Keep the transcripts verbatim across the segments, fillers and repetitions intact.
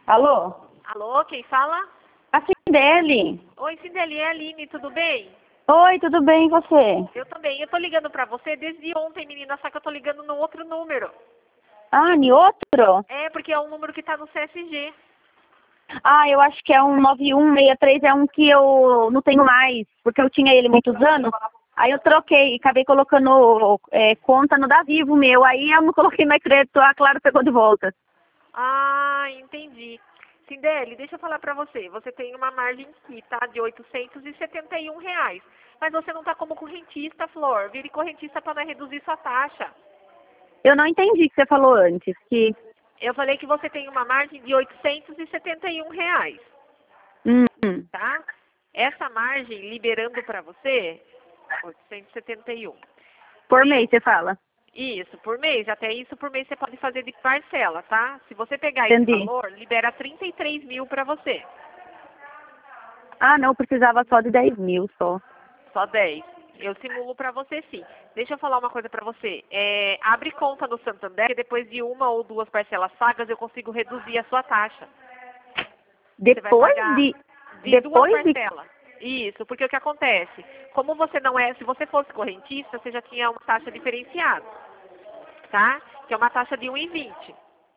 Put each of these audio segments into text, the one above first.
Alô? Alô, quem fala? A Cibele. Oi, Cibele, é a Aline, tudo bem? Oi, tudo bem e você? Eu também. Eu tô ligando pra você desde ontem, menina, só que eu tô ligando no outro número. Ah, em outro? É, porque é um número que tá no C S G. Ah, eu acho que é um nove um seis três, é um que eu não tenho mais, porque eu tinha ele muitos anos. Aí eu troquei, acabei colocando é, conta no da Vivo meu, aí eu não coloquei mais crédito, a Claro pegou de volta. Ah, entendi. Cibele, deixa eu falar pra você. Você tem uma margem aqui, tá? De oitocentos e setenta e um reais. Mas você não tá como correntista, Flor. Vire correntista pra não reduzir sua taxa. Eu não entendi o que você falou antes, que... Eu falei que você tem uma margem de oitocentos e setenta e um reais, Hum, tá? Essa margem, liberando pra você, oitocentos e setenta e um. por mês, você fala. Isso, por mês. Até isso por mês você pode fazer de parcela, tá? Se você pegar esse Entendi. valor, libera trinta e três mil pra você. Ah, não, eu precisava só de dez mil só. Só dez. Eu simulo pra você sim. Deixa eu falar uma coisa pra você. É, abre conta no Santander, que depois de uma ou duas parcelas pagas eu consigo reduzir a sua taxa. Você vai Depois pagar de... de duas Depois de... parcelas. Isso, porque o que acontece? Como você não é, se você fosse correntista, você já tinha uma taxa diferenciada, tá? Que é uma taxa de um e vinte.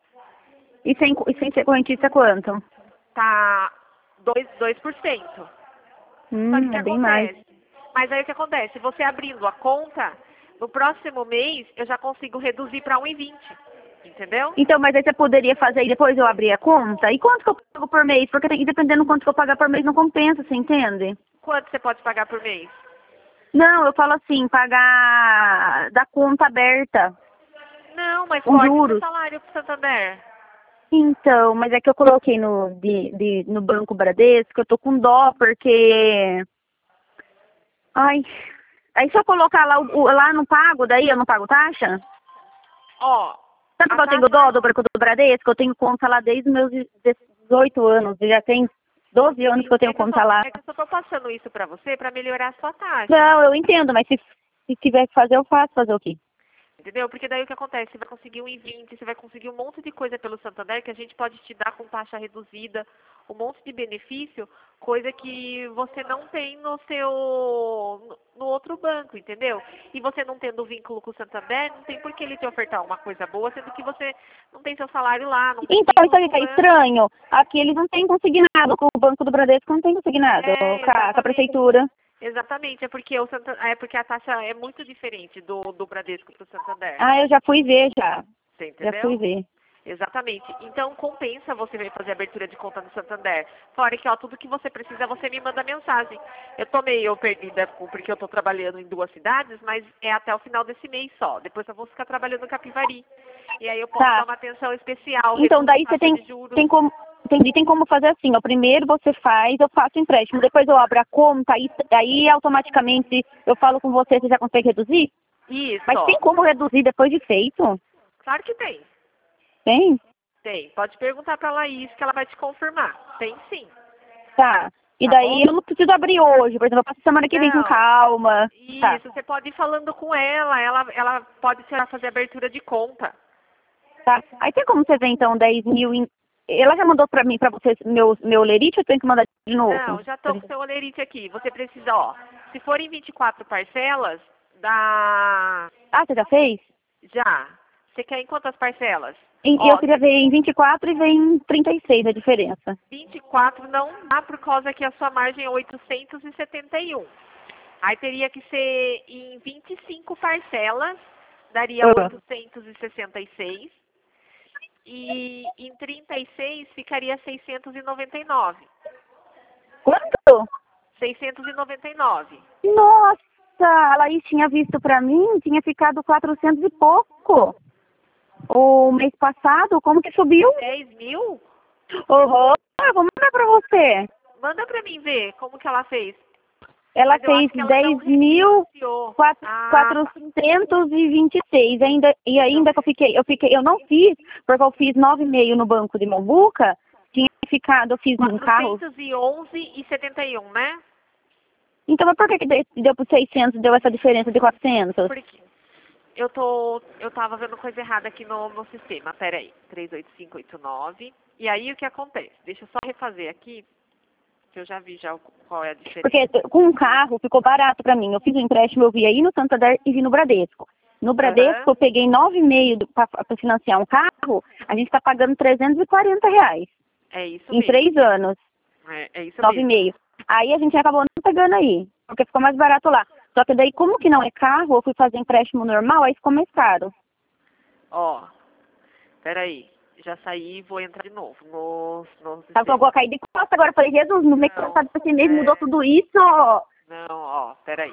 E sem, e sem ser correntista quanto? Tá dois dois por cento. Só que o Hum, que é bem mais. acontece? Mas aí o que acontece? Você abrindo a conta, no próximo mês eu já consigo reduzir para um e vinte. Entendeu? Então, mas aí você poderia fazer e depois eu abrir a conta? E quanto que eu pago por mês? Porque tem, dependendo do quanto que eu pagar por mês não compensa, você entende? Quanto você pode pagar por mês? Não, eu falo assim, pagar da conta aberta, Não, mas com corte seu juros. salário pro Santander. Então, mas é que eu coloquei no, de, de, no Banco Bradesco, eu tô com dó, porque... Ai, aí se eu colocar lá, o- o- lá não pago, daí eu não pago taxa? Ó, Sabe a que eu tenho dó taxa... do Banco do Bradesco? Eu tenho conta lá desde os meus dezoito anos, já tem doze anos que eu tenho É que eu, conta só, lá. é que eu só tô passando isso pra você pra melhorar a sua taxa. Não, eu entendo, mas se, se tiver que fazer, eu faço. Fazer o quê? Entendeu? Porque daí o que acontece? Você vai conseguir um e vinte, você vai conseguir um monte de coisa pelo Santander que a gente pode te dar com taxa reduzida, um monte de benefício, coisa que você não tem no seu no no outro banco, entendeu? E você não tendo vínculo com o Santander, não tem por que ele te ofertar uma coisa boa, sendo que você não tem seu salário lá, não tem Então, isso vínculo aí com que o é banco. estranho. Aqui eles não têm consignado, com o Banco do Bradesco não tem consignado É, com a, com a exatamente. prefeitura. Exatamente, é porque o Santa, é porque a taxa é muito diferente do, do Bradesco para o Santander. Ah, eu já fui ver, já. Você Já fui entendeu? ver. Exatamente. Então compensa você vir fazer abertura de conta no Santander. Fora que ó, tudo que você precisa, você me manda mensagem. Eu tô meio perdida com- porque eu tô trabalhando em duas cidades, mas é até o final desse mês só. Depois eu vou ficar trabalhando em Capivari. E aí eu posso Tá. dar uma atenção especial, Então, reduzir daí você taxa tem, de juros. tem como... Entendi, tem como fazer assim, ó. Primeiro você faz, eu faço o empréstimo, depois eu abro a conta, aí, aí automaticamente eu falo com você, você já consegue reduzir? Isso, Mas tem ó. como reduzir depois de feito? Claro que tem. Tem? Tem. Pode perguntar pra Laís que ela vai te confirmar. Tem sim. Tá. E Tá bom? daí eu não preciso abrir hoje, por exemplo, eu passo semana que vem com Não. calma. Tá. Isso, você pode ir falando com ela, ela, ela pode te fazer abertura de conta. Tá. Aí tem como você ver então dez mil em... Ela já mandou pra mim, pra vocês, meu, meu lerite, ou eu tenho que mandar de Não, novo? já tô com o seu olerite aqui. Você precisa, ó, se forem vinte e quatro parcelas, dá... Ah, você já fez? Já. Você quer em quantas parcelas? E eu Ó, queria ver em vinte e quatro e ver em trinta e seis a diferença. vinte e quatro não dá por causa que a sua margem é oitocentos e setenta e um. Aí teria que ser em vinte e cinco parcelas, daria Ah. oitocentos e sessenta e seis. E em trinta e seis ficaria seiscentos e noventa e nove. Quanto? seiscentos e noventa e nove. Nossa, a Laís tinha visto pra mim, tinha ficado quatrocentos e pouco. O mês passado, como que subiu? dez mil? Uhum. Ah, vou mandar pra você. Manda pra mim ver como que ela fez. Ela Mas eu fez acho que ela não dez mil refinanciou. Ah, quatrocentos e vinte e seis. Ainda, e ainda que eu fiquei, eu fiquei, eu não fiz, porque eu fiz nove e meio no banco de Mombuca, tinha ficado, eu fiz um carro. quatrocentos e onze e setenta e um, né? Então, mas por que que deu, deu por seiscentos, deu essa diferença de quatrocentos? Porque eu tô, eu tava vendo coisa errada aqui no, no sistema. Pera aí. três oito cinco oito nove. E aí o que acontece? Deixa eu só refazer aqui, que eu já vi já o- qual é a diferença. Porque com um carro ficou barato pra mim. Eu fiz o empréstimo, eu vi aí no Santander e vi no Bradesco. No Bradesco Aham. eu peguei nove e meio para financiar um carro, a gente tá pagando trezentos e quarenta reais É isso em mesmo. três anos, É, é isso nove e mesmo. meio. Aí a gente acabou não pegando aí, porque ficou mais barato lá. Só que daí, como que não é carro, eu fui fazer empréstimo normal, aí ficou mais caro. Ó, peraí. Já saí e vou entrar de novo no, no Sabe que eu vou cair de costa agora? Eu falei, Jesus, no mês Não, passado esse mês é. mudou tudo isso. Não, ó, peraí.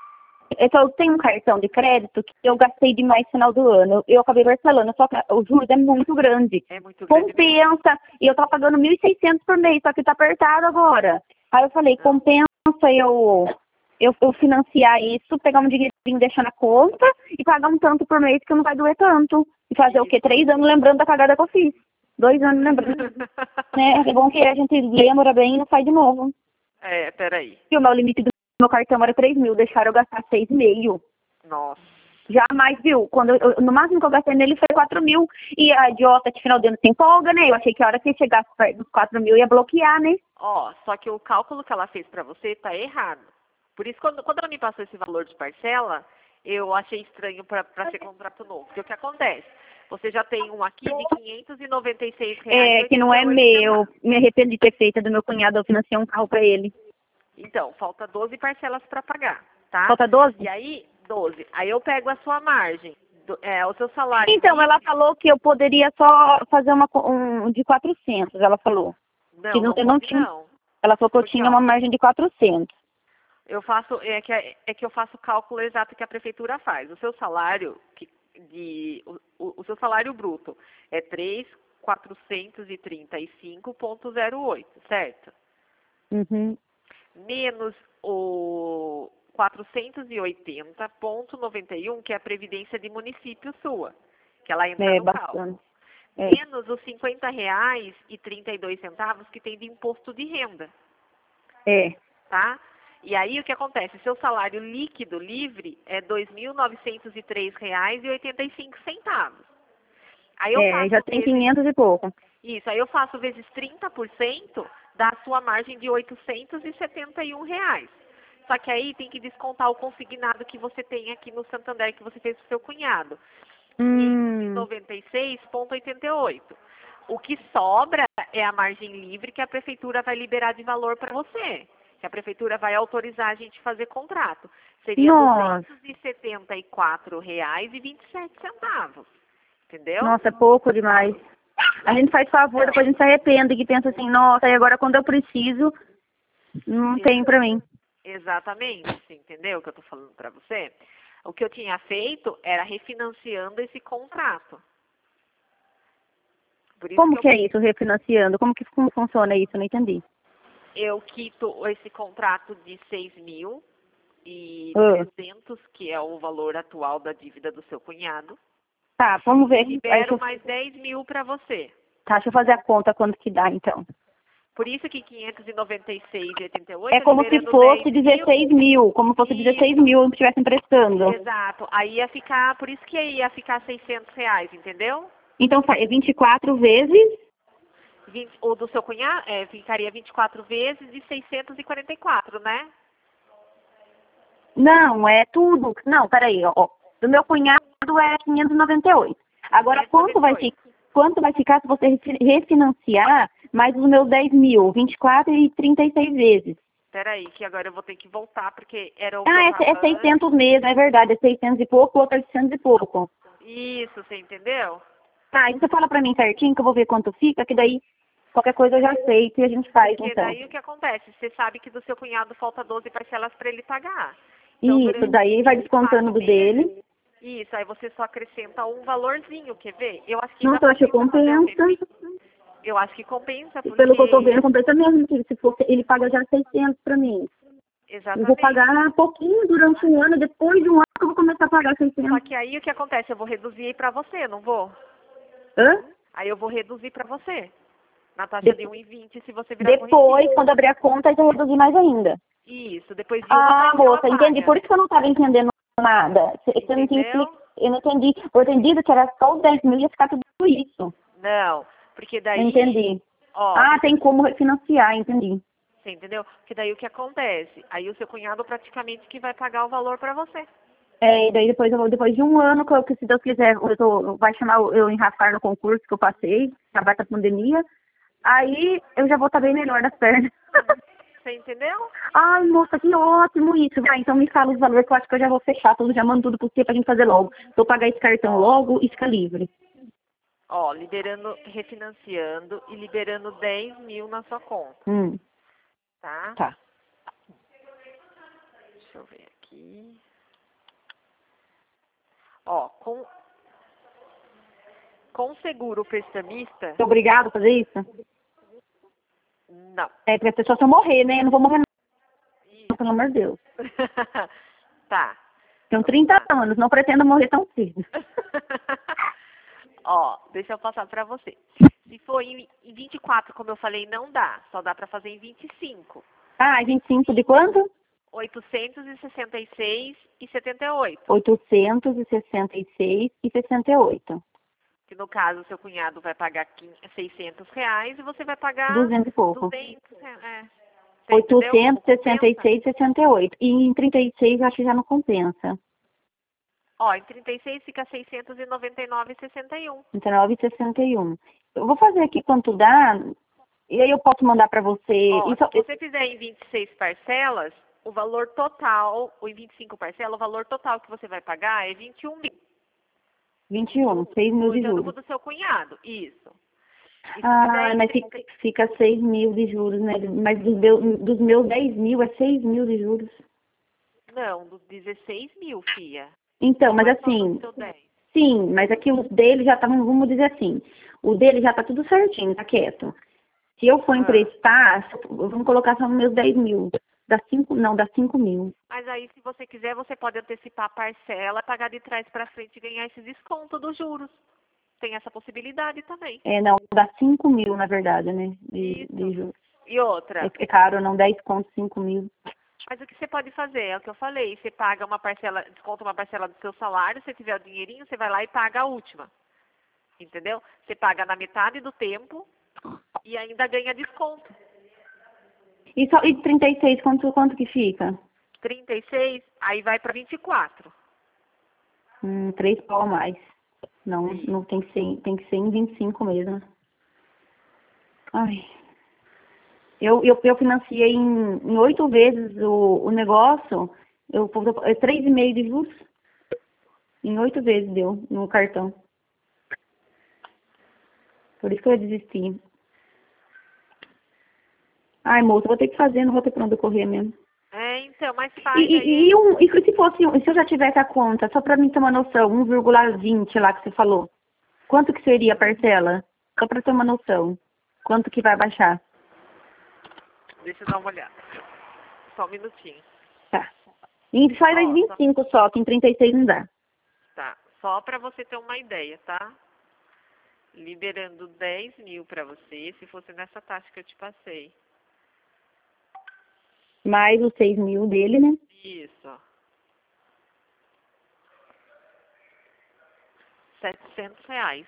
É que eu tenho um cartão de crédito que eu gastei demais no final do ano. Eu acabei parcelando, só que os juros é muito grande. É muito grande mesmo. Compensa. E eu tava pagando mil e seiscentos por mês, só que tá apertado agora. Aí eu falei, Não. compensa eu, eu, eu financiar isso, pegar um dinheirinho, deixar na conta e pagar um tanto por mês que não vai doer tanto. E fazer o quê? Três anos lembrando da cagada que eu fiz. Dois anos lembrando. Né? É bom que a gente lembra bem e não faz de novo. É, peraí. E o meu limite do meu cartão era três mil, deixaram eu gastar seis e meio. Nossa. Jamais, viu? Quando eu, eu- no máximo que eu gastei nele foi quatro mil. E a idiota de final de ano se empolga, né? Eu achei que a hora que chegasse perto dos quatro mil ia bloquear, né? Ó, só que o cálculo que ela fez pra você tá errado. Por isso, quando, quando ela me passou esse valor de parcela, eu achei estranho pra, pra ser contrato novo. Porque o que acontece? Você já tem um aqui de quinhentos e noventa e seis reais. É, que não é meu. Me arrependo de ter feito do meu cunhado, eu financiei um carro pra ele. Então, falta doze parcelas pra pagar, tá? Falta doze? E aí, doze. Aí eu pego a sua margem, do- é, o seu salário. Então, ela livre. falou que eu poderia só fazer uma, co- um de quatrocentos, ela falou. Não, Que não, não eu não pode tinha, não. ela falou que eu Porque, tinha ó, uma margem de quatrocentos. eu faço, é que, é que eu faço o cálculo exato que a prefeitura faz. O seu salário, que, de, o, o, o seu salário bruto é três mil quatrocentos e trinta e cinco vírgula zero oito, certo? Uhum. Menos o quatrocentos e oitenta vírgula noventa e um, que é a previdência de município sua, que ela entra É, no cálculo. bastante. É. Menos os cinquenta reais e trinta e dois centavos que tem de imposto de renda, É. tá? E aí o que acontece? Seu salário líquido livre é dois mil novecentos e três reais e oitenta e cinco centavos. Aí eu É, faço já tem vezes, quinhentos e pouco. isso, aí eu faço vezes trinta por cento da sua margem de oitocentos e setenta e um reais. Só que aí tem que descontar o consignado que você tem aqui no Santander que você fez pro seu cunhado. Hum. noventa e seis vírgula oitenta e oito. O que sobra é a margem livre que a prefeitura vai liberar de valor para você. Que a prefeitura vai autorizar a gente fazer contrato. Seria Nossa. duzentos e setenta e quatro reais e vinte e sete centavos. Entendeu? Nossa, é pouco demais. A gente faz favor, depois a gente se arrepende e pensa assim, nossa, e agora quando eu preciso, não tem pra mim. Exatamente, você entendeu o que eu tô falando para você? O que eu tinha feito era refinanciando esse contrato. Por isso Como que que eu, é isso, refinanciando? Como que como funciona isso? Eu não entendi. eu quito esse contrato de seis mil e Ah. trezentos, que é o valor atual da dívida do seu cunhado. Tá, vamos ver. Aí, deixa Libero eu, mais dez mil para você. tá, deixa eu fazer a conta quanto que dá, então. Por isso que quinhentos e noventa e seis vírgula oitenta e oito É como se liberando fosse dez mil. dezesseis mil, como se fosse Isso. dezesseis mil eu estivesse emprestando. Exato. Aí ia ficar, por isso que ia ficar seiscentos reais, entendeu? Então, fa- é vinte e quatro vezes... vinte, o do seu cunhado, é, ficaria vinte e quatro vezes de seiscentos e quarenta e quatro, né? Não, é tudo. Não, peraí, ó. Do meu cunhado é quinhentos e noventa e oito. Agora, quanto vai, fi- quanto vai ficar se você refi- refinanciar mais os meus dez mil? vinte e quatro e trinta e seis vezes. Peraí, que agora eu vou ter que voltar, porque era o que Ah, eu é, é tava seiscentos mesmo, é verdade. É seiscentos e pouco, outro é oitocentos e pouco. antes. Isso, você entendeu? Tá, então você fala pra mim certinho que eu vou ver quanto fica, que daí qualquer coisa eu já aceito e a gente faz, Porque então. daí o que acontece? Você sabe que do seu cunhado falta doze parcelas para ele pagar. Então, Isso, durante daí vai vinte e quatro descontando do meses, dele. Isso, aí você só acrescenta um valorzinho, quer ver? Eu acho que ainda Nossa, eu acho que compensa fazer um compensa. refis. Eu acho que compensa, E pelo que eu tô porque... vendo, compensa mesmo, que se for, ele paga já seiscentos pra mim. Eu vou Exatamente. pagar pouquinho durante um ano, depois de um ano que eu vou começar a pagar Só seiscentos. que aí o que acontece? Eu vou reduzir para você, não vou? Hã? Aí eu vou reduzir para você. Na taxa De- de um e vinte se você virar Depois, corretivo. quando abrir a conta, eu vou reduzir mais ainda. Isso, depois de uma Ah, parcela moça, entendi. paga. Por isso que eu não estava entendendo nada. Você você não tinha Entendeu? explicado. Eu não entendi. Eu entendi que era só os dez mil e ia ficar tudo isso. Não, Porque daí... Entendi. Ó, Ah, tem como refinanciar, entendi. você entendeu? Porque daí o que acontece? Aí o seu cunhado praticamente que vai pagar o valor pra você. É, e daí depois, eu vou- depois de um ano, que, eu- que se Deus quiser, eu tô, vai chamar eu em Rafar no concurso que eu passei, acabar essa pandemia, aí eu já vou estar bem melhor das pernas. Você entendeu? Ai, moça, que ótimo isso. Vai, então me fala os valores que eu acho que eu já vou fechar tudo, já mando tudo pro você pra gente fazer logo. Vou pagar esse cartão logo e fica livre. Ó, liberando, refinanciando e liberando dez mil na sua conta, Hum, tá? tá. Deixa eu ver aqui. Ó, com, com seguro prestamista, Você é obrigado a fazer isso? não. É, porque a pessoa se eu morrer, né? Eu não vou morrer não, pelo amor de Deus. Tá. Tenho Vamos trinta lá. anos, não pretendo morrer tão cedo. Ó, deixa eu passar pra você. Se for em, em vinte e quatro, como eu falei, não dá. Só dá pra fazer em vinte e cinco. Ah, vinte e cinco de quanto? oitocentos e sessenta e seis e setenta e oito. oitocentos e sessenta e seis e sessenta e oito. Que no caso, seu cunhado vai pagar quinhentos, seiscentos reais e você vai pagar duzentos e pouco. duzentos reais. É. Você entendeu como oitocentos e sessenta e compensa? seis e sessenta e oito. E em trinta e seis eu acho que já não compensa. Ó, em trinta e seis fica seiscentos e noventa e nove e sessenta e um. trinta e nove e sessenta e um. Eu vou fazer aqui quanto dá, e aí eu posso mandar pra você. Ó, Isso, se você fizer em vinte e seis parcelas, o valor total, ou em vinte e cinco parcelas, o valor total que você vai pagar é vinte e um mil. vinte e um, seis mil de Cuidando juros. do seu cunhado, isso. E se Ah, fizer em mas fica, fica seis mil de juros, né? Mas dos, meu, dos meus dez mil é seis mil de juros. Não, dos dezesseis mil, fia. Então, Não mas é só assim, do seu dez. sim, mas aqui os dele já estavam, vamos dizer assim, o dele já tá tudo certinho, tá quieto. Se eu for Ah. emprestar, vamos colocar só nos meus dez mil. Dá cinco, não, dá cinco mil. Mas aí, se você quiser, você pode antecipar a parcela, pagar de trás para frente e ganhar esse desconto dos juros. Tem essa possibilidade também. É, não, dá cinco mil, na verdade, né? De, Isso. de juros. E outra, É, é caro, não, dez conto, cinco mil. mas o que você pode fazer? É o que eu falei. Você paga uma parcela, desconta uma parcela do seu salário, se tiver o dinheirinho, você vai lá e paga a última. Entendeu? Você paga na metade do tempo e ainda ganha desconto. E, só, e trinta e seis, quanto, quanto que fica? trinta e seis, aí vai para vinte e quatro. Hum, três pau a mais. Não, não tem que ser, tem que ser em vinte e cinco mesmo. Ai. Eu, eu, eu financiei em, em oito vezes o, o negócio, eu, é três e meio de juros. Em oito vezes deu no cartão. Por isso que eu desisti. Ai, moça, eu vou ter que fazer, não vou ter pra onde correr mesmo. É, então, mas E, faz e, aí. e, um, e se fosse, um- se eu já tivesse a conta, só pra mim ter uma noção, um vírgula vinte lá que você falou, quanto que seria a parcela? Só pra ter uma noção. Quanto que vai baixar? Deixa eu dar uma olhada. Só um minutinho. Tá. E sai mais Ó, vinte e cinco só, que em trinta e seis não dá. Tá, só para você ter uma ideia, tá? Liberando dez mil para você, se fosse nessa taxa que eu te passei. Mais os seis mil dele, né? Isso. setecentos reais.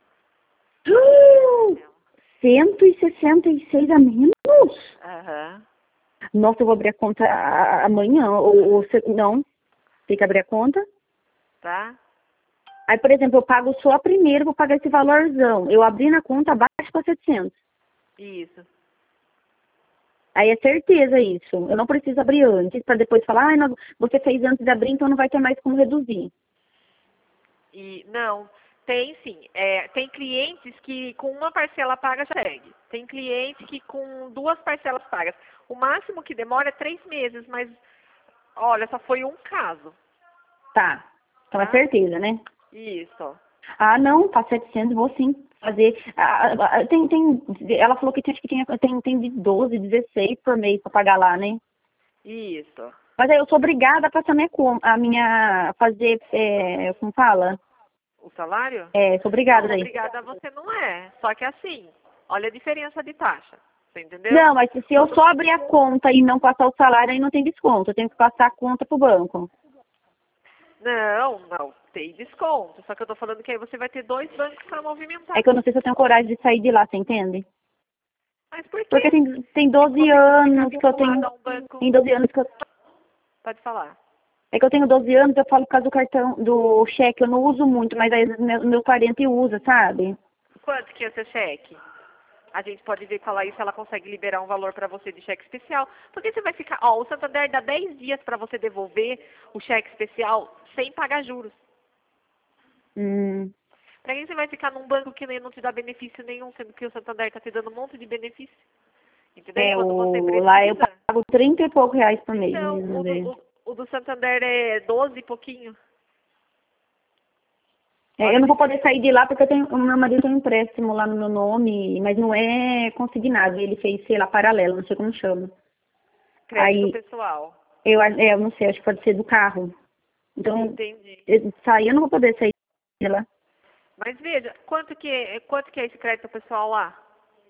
Uh, cento e sessenta e seis a menos? Aham. Nossa, eu vou abrir a conta a- a- amanhã, ou, ou se- não, tem que abrir a conta. Tá? Aí, por exemplo, eu pago só a primeira, vou pagar esse valorzão. Eu abri na conta abaixo para setecentos. Isso. Aí é certeza isso. Eu não preciso abrir antes, para depois falar, ah, não, você fez antes de abrir, então não vai ter mais como reduzir. E não, tem sim. É, tem clientes que com uma parcela paga já segue. Tem cliente que com duas parcelas pagas. O máximo que demora é três meses, mas olha, só foi um caso. Tá. Então é Tá? certeza, né? Isso. Ah, não, tá setecentos, vou sim fazer. Ah, ah, tem, tem, ela falou que tinha, acho que tinha, tem, tem de doze, dezesseis por mês para pagar lá, né? Isso. Mas aí eu sou obrigada a passar minha, com- a minha, fazer, é, como fala? O salário? É, sou obrigada Não, daí. obrigada você não é. Só que assim, olha a diferença de taxa. Você entendeu? Não, mas se eu só abrir a conta e não passar o salário, aí não tem desconto. Eu tenho que passar a conta pro banco. Não, não, tem desconto. Só que eu tô falando que aí você vai ter dois bancos para movimentar. É que eu não sei se eu tenho coragem de sair de lá, você entende? Mas por quê? Porque tem, tem doze Você anos fica que eu tenho. vinculado a um banco. Tem doze anos que eu. Pode falar. É que eu tenho doze anos, eu falo por causa do cartão, do cheque, eu não uso muito, mas aí meu, meu parente usa, sabe? Quanto que é o seu cheque? A gente pode ver com a Laís se ela consegue liberar um valor para você de cheque especial. Porque você vai ficar... Ó, o Santander dá dez dias para você devolver o cheque especial sem pagar juros. Hum. Pra que você vai ficar num banco que nem não te dá benefício nenhum, sendo que o Santander tá te dando um monte de benefício? Entendeu? É, E quando você o, lá eu precisa... pago trinta e poucos reais por mês. Então, Mesmo, o do, ver. o, o do Santander é doze e pouquinho. É, eu não vou poder sair de lá porque eu tenho, o meu marido tem um empréstimo lá no meu nome, mas não é consignado. Ele fez, sei lá, paralelo, não sei como chama. Crédito Aí, pessoal. eu, é, eu não sei, acho que pode ser do carro. Então, Entendi. eu, sair, eu não vou poder sair de lá. Mas veja, quanto que, é- quanto que é esse crédito pessoal lá?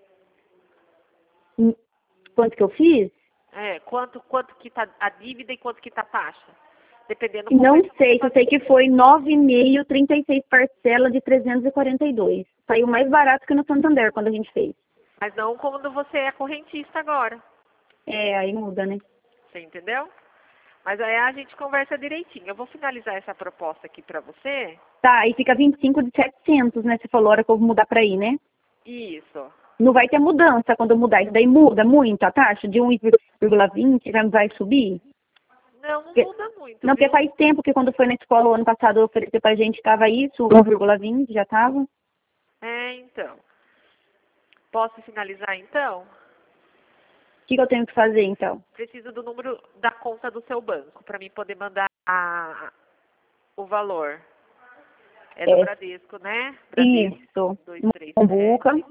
Hum, Quanto que eu fiz? É, quanto, quanto que tá a dívida e quanto que tá a taxa? Dependendo como Não é que você sei, só faz. sei que foi nove vírgula cinco, trinta e seis parcelas de trezentos e quarenta e dois. Saiu mais barato que no Santander quando a gente fez. Mas não quando você é correntista agora. É, aí muda, né? Você entendeu? Mas aí a gente conversa direitinho. Eu vou finalizar essa proposta aqui pra você. Tá, aí fica vinte e cinco de setecentos, né? Você falou a hora que eu vou mudar pra aí, né? Isso. Não vai ter mudança quando eu mudar. Isso daí muda muito a taxa de um vírgula vinte, já não vai subir? Não, não Porque, muda muito, não, porque viu? faz tempo que quando foi na escola o ano passado oferecer pra gente, tava isso, um vírgula vinte, já tava. É, então. Posso finalizar então? O que, que eu tenho que fazer, então? Preciso do número da conta do seu banco para mim poder mandar a- o valor. É do É, Bradesco, né? Bradesco. isso, dois três Mombuca. sete.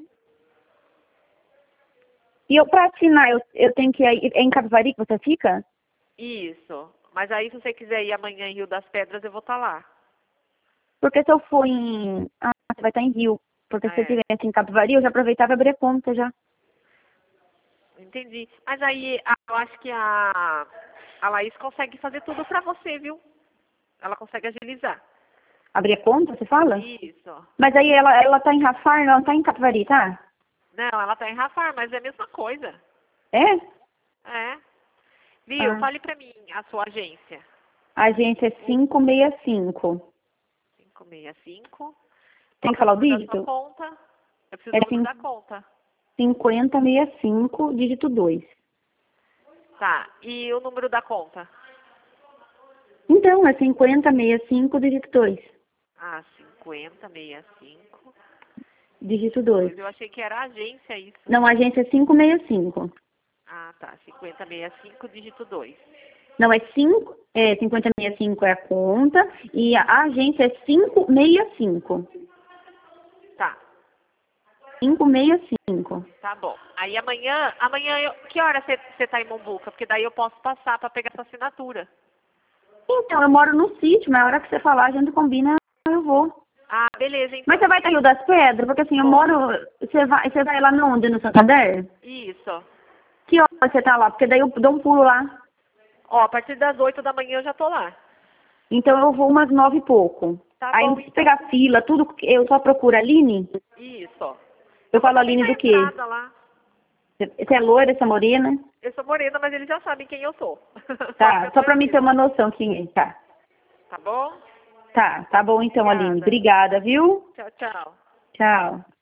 E eu, pra assinar, eu, eu tenho que ir, é em Capivari que você fica? Isso. Mas aí, se você quiser ir amanhã em Rio das Pedras, eu vou estar lá. Porque se eu for em... Ah, você vai estar em Rio. Porque se você É, estivesse em Capivari, eu já aproveitava e abria conta já. entendi. Mas aí, a- eu acho que a, a Laís consegue fazer tudo pra você, viu? Ela consegue agilizar. Abrir conta, você fala? Isso. Mas aí ela, ela tá em Rafar, ela não tá em Capivari, tá? Não, ela tá em Rafar, mas é a mesma coisa. É? É. Viu? Ah. Fale pra mim a sua agência. A agência é quinhentos e sessenta e cinco. cinco seis cinco. Tem Qual que que é o falar o número da sua dígito? conta? Eu preciso É do número da conta. cinquenta sessenta e cinco, dígito dois. Tá. E o número da conta? Então, é cinquenta sessenta e cinco, dígito dois. Ah, cinquenta sessenta e cinco. Dígito dois. Eu achei que era agência isso. Não, a agência é quinhentos e sessenta e cinco. Ah, tá. cinquenta sessenta e cinco, dígito dois. Não, é cinco, é cinquenta sessenta e cinco é a conta e a agência é quinhentos e sessenta e cinco. Tá. quinhentos e sessenta e cinco. Tá bom. Aí amanhã, amanhã eu, que hora você tá em Mombuca? Porque daí eu posso passar pra pegar sua assinatura. Então, eu moro no sítio, mas a hora que você falar, a gente combina, eu vou. Ah, beleza, então. Mas você vai estar em Rio das Pedras? Porque assim, eu Vou. moro. Você vai, você vai lá no onde? No Santander? Isso. Que hora você tá lá? Porque daí eu dou um pulo lá. Ó, a partir das oito da manhã eu já tô lá. Então eu vou umas nove e pouco. Tá Aí bom, não preciso então. pegar fila, tudo. Eu só procuro a Aline. Isso. Eu falo Tá Aline bem na do quê? entrada lá. Você é loira, você é morena? Eu sou morena, mas eles já sabem quem eu sou. Tá, só pra mim ter uma noção quem é. Tá. Tá bom? Tá, tá bom então, Aline. Obrigada. Obrigada, viu? Tchau, tchau. Tchau.